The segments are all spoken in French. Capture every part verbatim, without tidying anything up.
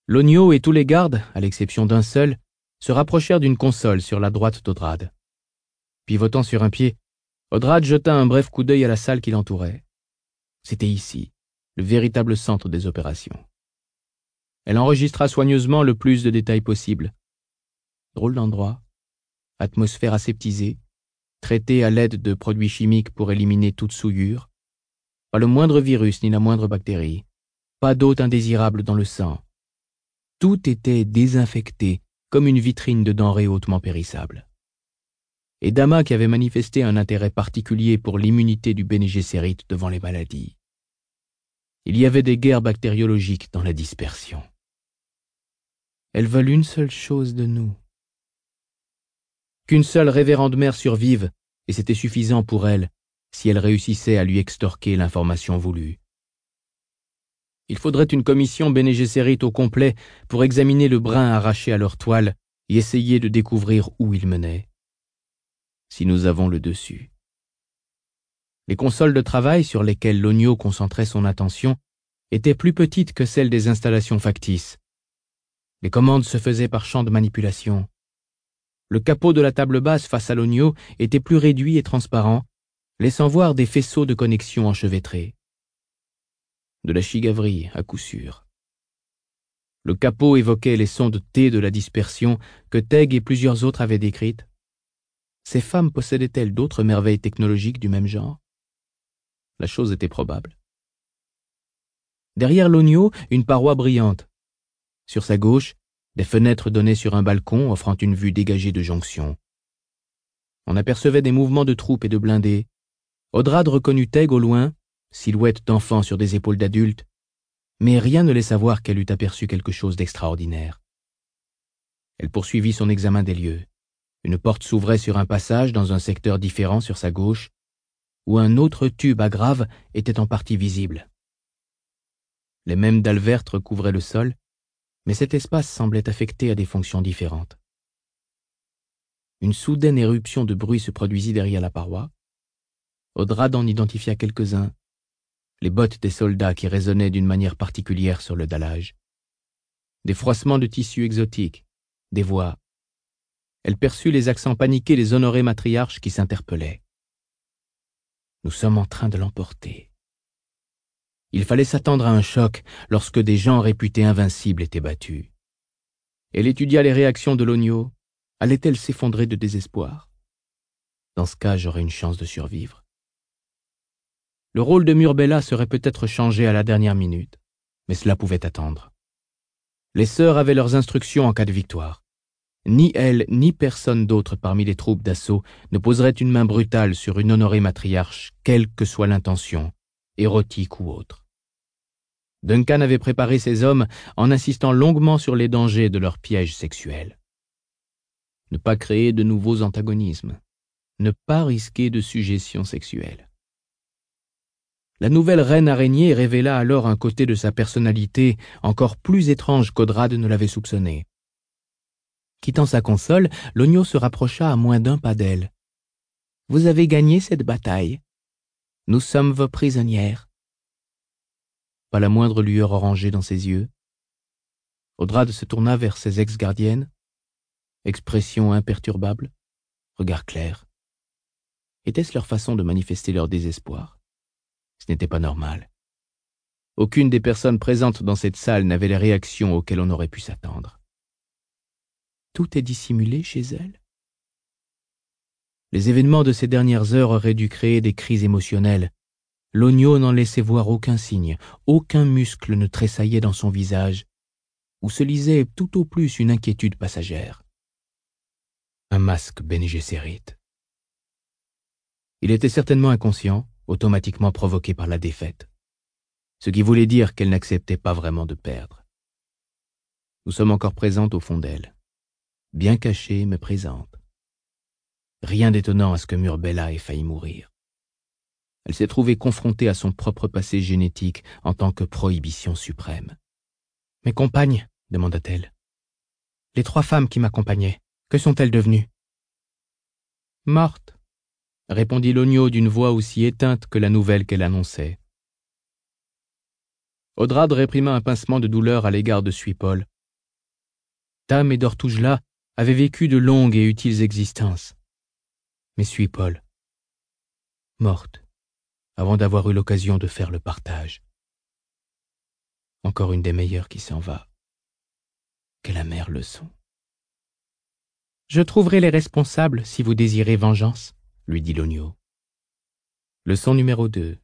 Logno et tous les gardes, à l'exception d'un seul, se rapprochèrent d'une console sur la droite d'Odrad. Pivotant sur un pied, Odrad jeta un bref coup d'œil à la salle qui l'entourait. C'était ici, le véritable centre des opérations. Elle enregistra soigneusement le plus de détails possible. Drôle d'endroit, atmosphère aseptisée, traitée à l'aide de produits chimiques pour éliminer toute souillure, pas le moindre virus ni la moindre bactérie, pas d'hôte indésirable dans le sang. Tout était désinfecté comme une vitrine de denrées hautement périssables. Et Dama qui avait manifesté un intérêt particulier pour l'immunité du Bene Gesserit devant les maladies. Il y avait des guerres bactériologiques dans la dispersion. Elles veulent une seule chose de nous. Qu'une seule révérende mère survive, et c'était suffisant pour elle, si elle réussissait à lui extorquer l'information voulue. Il faudrait une commission Bene Gesserit au complet pour examiner le brin arraché à leur toile et essayer de découvrir où il menait. Si nous avons le dessus. Les consoles de travail sur lesquelles Logno concentrait son attention étaient plus petites que celles des installations factices. Les commandes se faisaient par champ de manipulation. Le capot de la table basse face à Logno était plus réduit et transparent, laissant voir des faisceaux de connexions enchevêtrés. De la chigaverie, à coup sûr. Le capot évoquait les sondes T de la dispersion que Teg et plusieurs autres avaient décrites. Ces femmes possédaient-elles d'autres merveilles technologiques du même genre? La chose était probable. Derrière Logno, une paroi brillante. Sur sa gauche, des fenêtres donnaient sur un balcon offrant une vue dégagée de jonction. On apercevait des mouvements de troupes et de blindés. Odrad reconnut Teg au loin, silhouette d'enfant sur des épaules d'adultes, mais rien ne laissa voir qu'elle eût aperçu quelque chose d'extraordinaire. Elle poursuivit son examen des lieux. Une porte s'ouvrait sur un passage dans un secteur différent sur sa gauche, où un autre tube à graves était en partie visible. Les mêmes dalles vertes recouvraient le sol, mais cet espace semblait affecté à des fonctions différentes. Une soudaine éruption de bruit se produisit derrière la paroi. Odrad en identifia quelques-uns, les bottes des soldats qui résonnaient d'une manière particulière sur le dallage. Des froissements de tissus exotiques, des voix. Elle perçut les accents paniqués des honorés matriarches qui s'interpellaient. Nous sommes en train de l'emporter. Il fallait s'attendre à un choc lorsque des gens réputés invincibles étaient battus. Elle étudia les réactions de Logno. Allait-elle s'effondrer de désespoir? Dans ce cas, j'aurais une chance de survivre. Le rôle de Murbella serait peut-être changé à la dernière minute, mais cela pouvait attendre. Les sœurs avaient leurs instructions en cas de victoire. Ni elle, ni personne d'autre parmi les troupes d'assaut ne poserait une main brutale sur une honorée matriarche, quelle que soit l'intention, érotique ou autre. Duncan avait préparé ses hommes en insistant longuement sur les dangers de leur piège sexuel. Ne pas créer de nouveaux antagonismes. Ne pas risquer de suggestion sexuelle. La nouvelle reine araignée révéla alors un côté de sa personnalité encore plus étrange qu'Odrad ne l'avait soupçonné. Quittant sa console, Logno se rapprocha à moins d'un pas d'elle. « Vous avez gagné cette bataille. Nous sommes vos prisonnières. » Pas la moindre lueur orangée dans ses yeux. Odrad se tourna vers ses ex-gardiennes. Expression imperturbable, regard clair. Était-ce leur façon de manifester leur désespoir? Ce n'était pas normal. Aucune des personnes présentes dans cette salle n'avait les réactions auxquelles on aurait pu s'attendre. Tout est dissimulé chez elle. Les événements de ces dernières heures auraient dû créer des crises émotionnelles. Logno n'en laissait voir aucun signe, aucun muscle ne tressaillait dans son visage, où se lisait tout au plus une inquiétude passagère. Un masque Bene Gesserit. Il était certainement inconscient, automatiquement provoqué par la défaite, ce qui voulait dire qu'elle n'acceptait pas vraiment de perdre. Nous sommes encore présentes au fond d'elle, bien cachées mais présentes. Rien d'étonnant à ce que Murbella ait failli mourir. Elle s'est trouvée confrontée à son propre passé génétique en tant que prohibition suprême. « Mes compagnes ?» demanda-t-elle. « Les trois femmes qui m'accompagnaient, que sont-elles devenues ?»« Mortes » répondit Logno d'une voix aussi éteinte que la nouvelle qu'elle annonçait. Odrad réprima un pincement de douleur à l'égard de Suipol, Tam et Dortoujla avaient vécu de longues et utiles existences. Mais suis Paul, morte, avant d'avoir eu l'occasion de faire le partage. Encore une des meilleures qui s'en va. Quelle amère leçon. Je trouverai les responsables si vous désirez vengeance, lui dit Logno. Leçon numéro deux.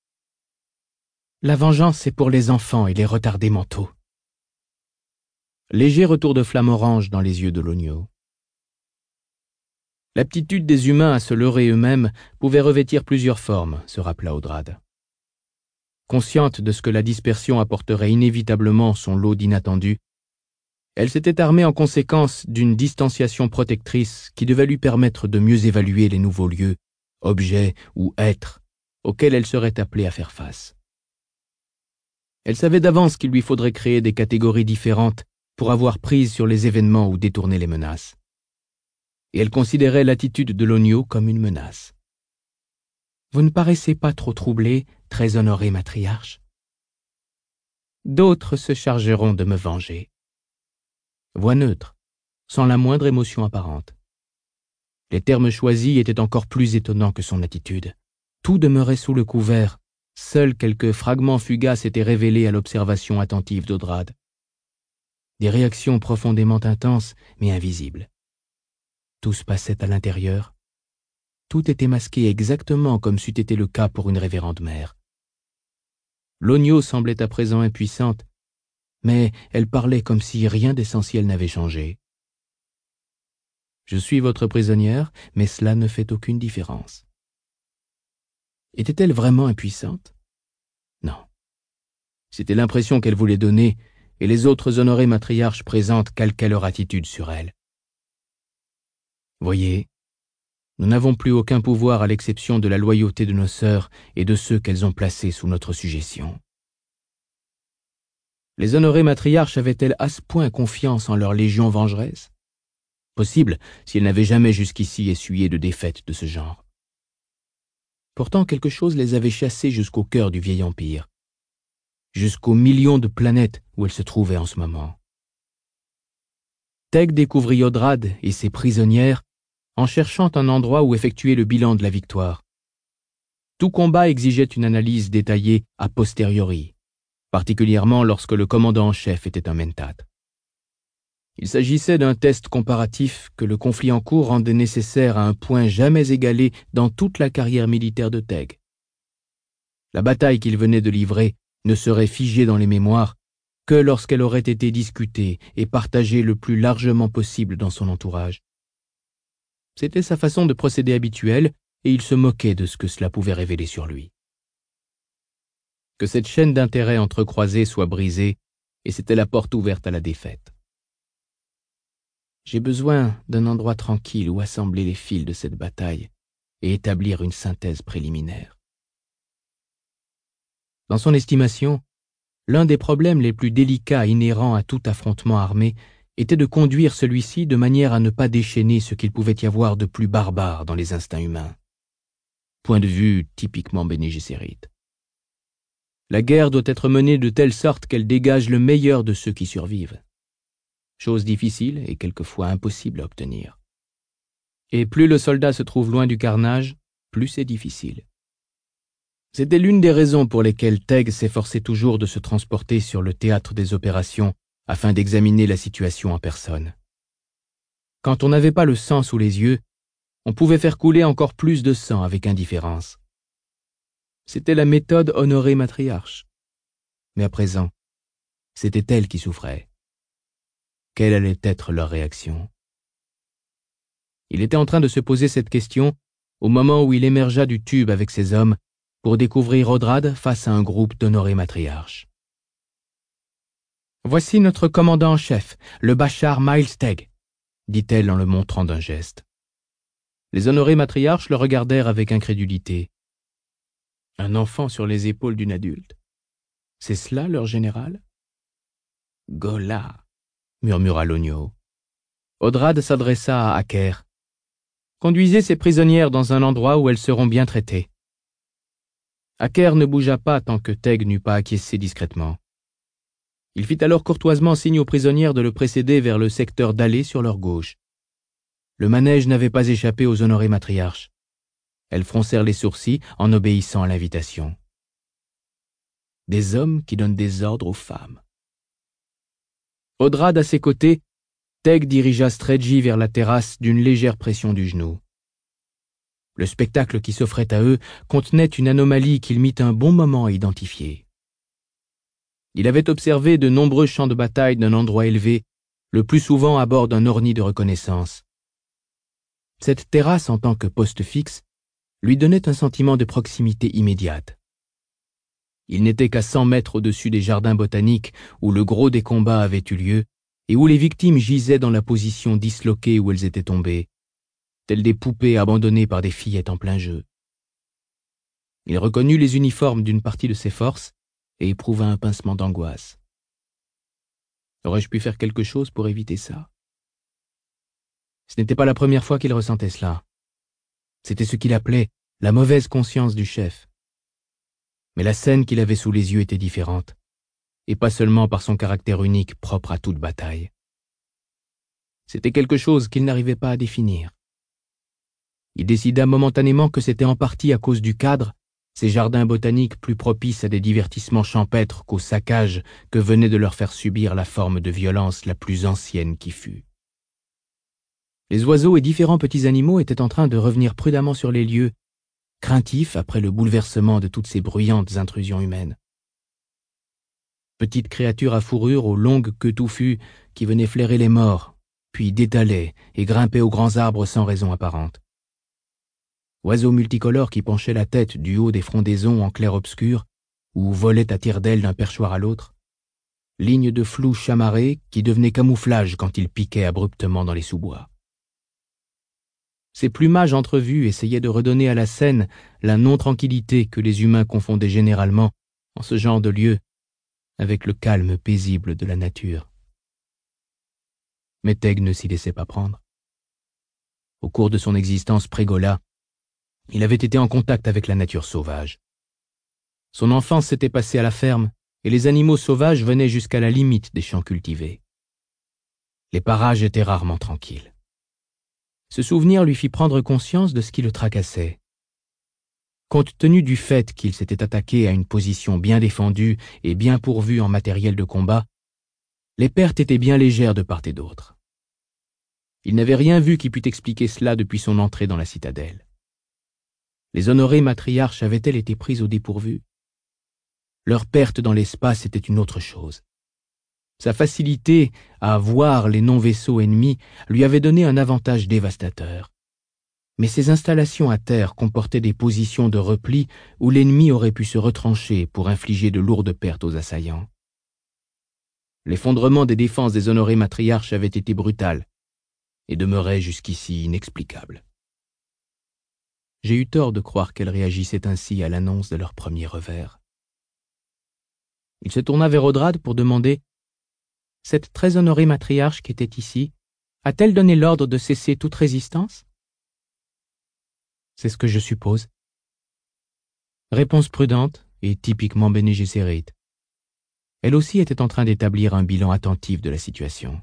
La vengeance, c'est pour les enfants et les retardés mentaux. Léger retour de flamme orange dans les yeux de Logno. L'aptitude des humains à se leurrer eux-mêmes pouvait revêtir plusieurs formes, se rappela Audrade. Consciente de ce que la dispersion apporterait inévitablement son lot d'inattendus, elle s'était armée en conséquence d'une distanciation protectrice qui devait lui permettre de mieux évaluer les nouveaux lieux, objets ou êtres auxquels elle serait appelée à faire face. Elle savait d'avance qu'il lui faudrait créer des catégories différentes pour avoir prise sur les événements ou détourner les menaces. Et elle considérait l'attitude de Logno comme une menace. « Vous ne paraissez pas trop troublé, très honoré matriarche. D'autres se chargeront de me venger. » Voix neutre, sans la moindre émotion apparente. Les termes choisis étaient encore plus étonnants que son attitude. Tout demeurait sous le couvert. Seuls quelques fragments fugaces étaient révélés à l'observation attentive d'Audrade. Des réactions profondément intenses, mais invisibles. Tout se passait à l'intérieur. Tout était masqué exactement comme c'eût été le cas pour une révérende mère. Logno semblait à présent impuissante, mais elle parlait comme si rien d'essentiel n'avait changé. « Je suis votre prisonnière, mais cela ne fait aucune différence. » Était-elle vraiment impuissante? Non. C'était l'impression qu'elle voulait donner, et les autres honorés matriarches présentes calquaient leur attitude sur elle. Voyez, nous n'avons plus aucun pouvoir à l'exception de la loyauté de nos sœurs et de ceux qu'elles ont placés sous notre suggestion. Les honorées matriarches avaient-elles à ce point confiance en leur légion vengeresse? Possible si elles n'avaient jamais jusqu'ici essuyé de défaites de ce genre. Pourtant quelque chose les avait chassées jusqu'au cœur du vieil empire, jusqu'aux millions de planètes où elles se trouvaient en ce moment. Teg découvrit Audrade et ses prisonnières en cherchant un endroit où effectuer le bilan de la victoire. Tout combat exigeait une analyse détaillée a posteriori, particulièrement lorsque le commandant en chef était un mentat. Il s'agissait d'un test comparatif que le conflit en cours rendait nécessaire à un point jamais égalé dans toute la carrière militaire de Teg. La bataille qu'il venait de livrer ne serait figée dans les mémoires que lorsqu'elle aurait été discutée et partagée le plus largement possible dans son entourage. C'était sa façon de procéder habituelle et il se moquait de ce que cela pouvait révéler sur lui. Que cette chaîne d'intérêts entrecroisés soit brisée, et c'était la porte ouverte à la défaite. J'ai besoin d'un endroit tranquille où assembler les fils de cette bataille et établir une synthèse préliminaire. Dans son estimation, l'un des problèmes les plus délicats inhérents à tout affrontement armé était de conduire celui-ci de manière à ne pas déchaîner ce qu'il pouvait y avoir de plus barbare dans les instincts humains. Point de vue typiquement Bene Gesserit. La guerre doit être menée de telle sorte qu'elle dégage le meilleur de ceux qui survivent. Chose difficile et quelquefois impossible à obtenir. Et plus le soldat se trouve loin du carnage, plus c'est difficile. C'était l'une des raisons pour lesquelles Teg s'efforçait toujours de se transporter sur le théâtre des opérations afin d'examiner la situation en personne. Quand on n'avait pas le sang sous les yeux, on pouvait faire couler encore plus de sang avec indifférence. C'était la méthode honorée matriarche. Mais à présent, c'était elle qui souffrait. Quelle allait être leur réaction? Il était en train de se poser cette question au moment où il émergea du tube avec ses hommes pour découvrir Audrade face à un groupe d'honorés matriarches. « Voici notre commandant en chef, le Bachar Miles Teg, » dit-elle en le montrant d'un geste. Les honorés matriarches le regardèrent avec incrédulité. Un enfant sur les épaules d'une adulte. C'est cela leur général? Gola, murmura Logno. Audrade s'adressa à Aker. Conduisez ces prisonnières dans un endroit où elles seront bien traitées. Aker ne bougea pas tant que Teg n'eut pas acquiescé discrètement. Il fit alors courtoisement signe aux prisonnières de le précéder vers le secteur d'allée sur leur gauche. Le manège n'avait pas échappé aux honorées matriarches. Elles froncèrent les sourcils en obéissant à l'invitation. Des hommes qui donnent des ordres aux femmes. Odrad à ses côtés, Teg dirigea Streggi vers la terrasse d'une légère pression du genou. Le spectacle qui s'offrait à eux contenait une anomalie qu'il mit un bon moment à identifier. Il avait observé de nombreux champs de bataille d'un endroit élevé, le plus souvent à bord d'un ornis de reconnaissance. Cette terrasse, en tant que poste fixe, lui donnait un sentiment de proximité immédiate. Il n'était qu'à cent mètres au-dessus des jardins botaniques où le gros des combats avait eu lieu et où les victimes gisaient dans la position disloquée où elles étaient tombées, telles des poupées abandonnées par des fillettes en plein jeu. Il reconnut les uniformes d'une partie de ses forces et éprouva un pincement d'angoisse. Aurais-je pu faire quelque chose pour éviter ça? Ce n'était pas la première fois qu'il ressentait cela. C'était ce qu'il appelait la mauvaise conscience du chef. Mais la scène qu'il avait sous les yeux était différente, et pas seulement par son caractère unique propre à toute bataille. C'était quelque chose qu'il n'arrivait pas à définir. Il décida momentanément que c'était en partie à cause du cadre, ces jardins botaniques plus propices à des divertissements champêtres qu'au saccage que venait de leur faire subir la forme de violence la plus ancienne qui fût. Les oiseaux et différents petits animaux étaient en train de revenir prudemment sur les lieux, craintifs après le bouleversement de toutes ces bruyantes intrusions humaines. Petites créatures à fourrure aux longues queues touffues qui venaient flairer les morts, puis détalaient et grimpaient aux grands arbres sans raison apparente. Oiseaux multicolores qui penchaient la tête du haut des frondaisons en clair-obscur ou volaient à tire-d'aile d'un perchoir à l'autre. Lignes de flous chamarrés qui devenaient camouflage quand ils piquaient abruptement dans les sous-bois. Ces plumages entrevus essayaient de redonner à la scène la non-tranquillité que les humains confondaient généralement, en ce genre de lieu, avec le calme paisible de la nature. Mais Teg ne s'y laissait pas prendre. Au cours de son existence pré-Ghola, il avait été en contact avec la nature sauvage. Son enfance s'était passée à la ferme, et les animaux sauvages venaient jusqu'à la limite des champs cultivés. Les parages étaient rarement tranquilles. Ce souvenir lui fit prendre conscience de ce qui le tracassait. Compte tenu du fait qu'il s'était attaqué à une position bien défendue et bien pourvue en matériel de combat, les pertes étaient bien légères de part et d'autre. Il n'avait rien vu qui pût expliquer cela depuis son entrée dans la citadelle. Les honorées matriarches avaient-elles été prises au dépourvu? Leur perte dans l'espace était une autre chose. Sa facilité à voir les non-vaisseaux ennemis lui avait donné un avantage dévastateur. Mais ces installations à terre comportaient des positions de repli où l'ennemi aurait pu se retrancher pour infliger de lourdes pertes aux assaillants. L'effondrement des défenses des honorées matriarches avait été brutal et demeurait jusqu'ici inexplicable. J'ai eu tort de croire qu'elles réagissaient ainsi à l'annonce de leur premier revers. Il se tourna vers Odrad pour demander « Cette très honorée matriarche qui était ici, a-t-elle donné l'ordre de cesser toute résistance ?» « C'est ce que je suppose. » Réponse prudente et typiquement Bene Gesserit. Elle aussi était en train d'établir un bilan attentif de la situation.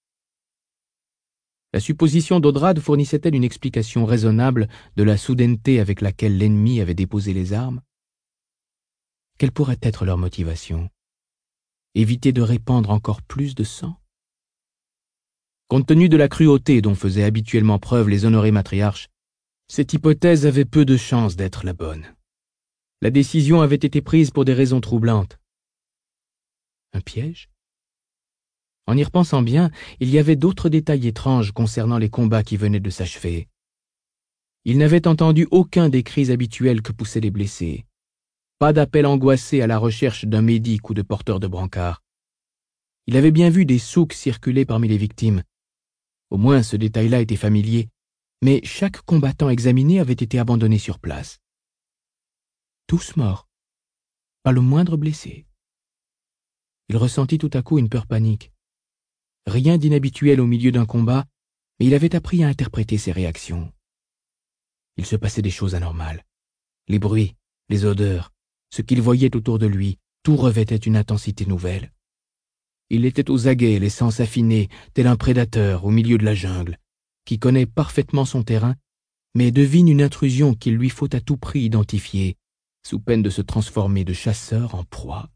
La supposition d'Odrad fournissait-elle une explication raisonnable de la soudaineté avec laquelle l'ennemi avait déposé les armes? Quelle pourrait être leur motivation? Éviter de répandre encore plus de sang? Compte tenu de la cruauté dont faisaient habituellement preuve les honorées matriarches, cette hypothèse avait peu de chances d'être la bonne. La décision avait été prise pour des raisons troublantes. Un piège? En y repensant bien, il y avait d'autres détails étranges concernant les combats qui venaient de s'achever. Il n'avait entendu aucun des cris habituels que poussaient les blessés. Pas d'appel angoissé à la recherche d'un médic ou de porteur de brancard. Il avait bien vu des souks circuler parmi les victimes. Au moins ce détail-là était familier, mais chaque combattant examiné avait été abandonné sur place. Tous morts, pas le moindre blessé. Il ressentit tout à coup une peur panique. Rien d'inhabituel au milieu d'un combat, mais il avait appris à interpréter ses réactions. Il se passait des choses anormales. Les bruits, les odeurs, ce qu'il voyait autour de lui, tout revêtait une intensité nouvelle. Il était aux aguets, les sens affinés, tel un prédateur au milieu de la jungle, qui connaît parfaitement son terrain, mais devine une intrusion qu'il lui faut à tout prix identifier, sous peine de se transformer de chasseur en proie.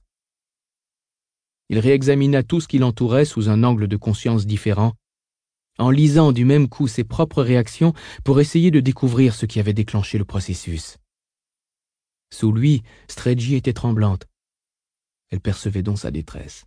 Il réexamina tout ce qui l'entourait sous un angle de conscience différent, en lisant du même coup ses propres réactions pour essayer de découvrir ce qui avait déclenché le processus. Sous lui, Streggy était tremblante. Elle percevait donc sa détresse.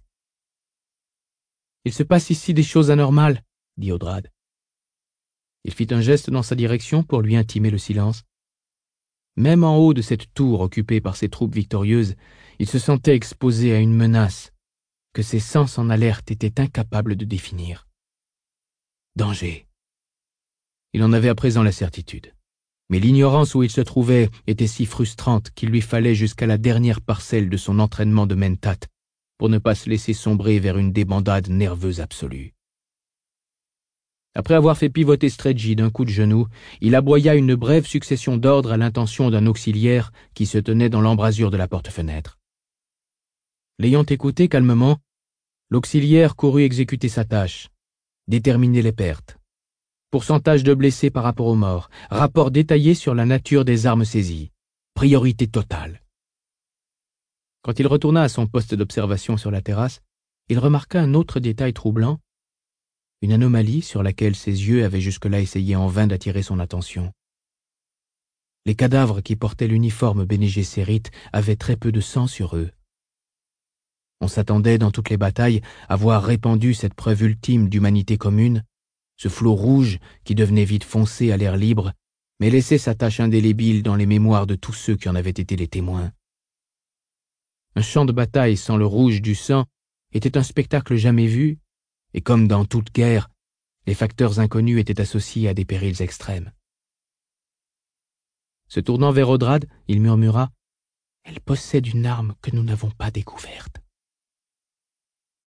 « Il se passe ici des choses anormales, » dit Audrad. Il fit un geste dans sa direction pour lui intimer le silence. Même en haut de cette tour occupée par ses troupes victorieuses, il se sentait exposé à une menace que ses sens en alerte étaient incapables de définir. Danger. Il en avait à présent la certitude. Mais l'ignorance où il se trouvait était si frustrante qu'il lui fallait jusqu'à la dernière parcelle de son entraînement de Mentat pour ne pas se laisser sombrer vers une débandade nerveuse absolue. Après avoir fait pivoter Streggy d'un coup de genou, il aboya une brève succession d'ordres à l'intention d'un auxiliaire qui se tenait dans l'embrasure de la porte-fenêtre. L'ayant écouté calmement, l'auxiliaire courut exécuter sa tâche, déterminer les pertes, pourcentage de blessés par rapport aux morts, rapport détaillé sur la nature des armes saisies, priorité totale. Quand il retourna à son poste d'observation sur la terrasse, il remarqua un autre détail troublant, une anomalie sur laquelle ses yeux avaient jusque-là essayé en vain d'attirer son attention. Les cadavres qui portaient l'uniforme Bene Gesserit avaient très peu de sang sur eux. On s'attendait dans toutes les batailles à voir répandu cette preuve ultime d'humanité commune, ce flot rouge qui devenait vite foncé à l'air libre, mais laissait sa tache indélébile dans les mémoires de tous ceux qui en avaient été les témoins. Un champ de bataille sans le rouge du sang était un spectacle jamais vu, et comme dans toute guerre, les facteurs inconnus étaient associés à des périls extrêmes. Se tournant vers Audrad, il murmura « Elle possède une arme que nous n'avons pas découverte. »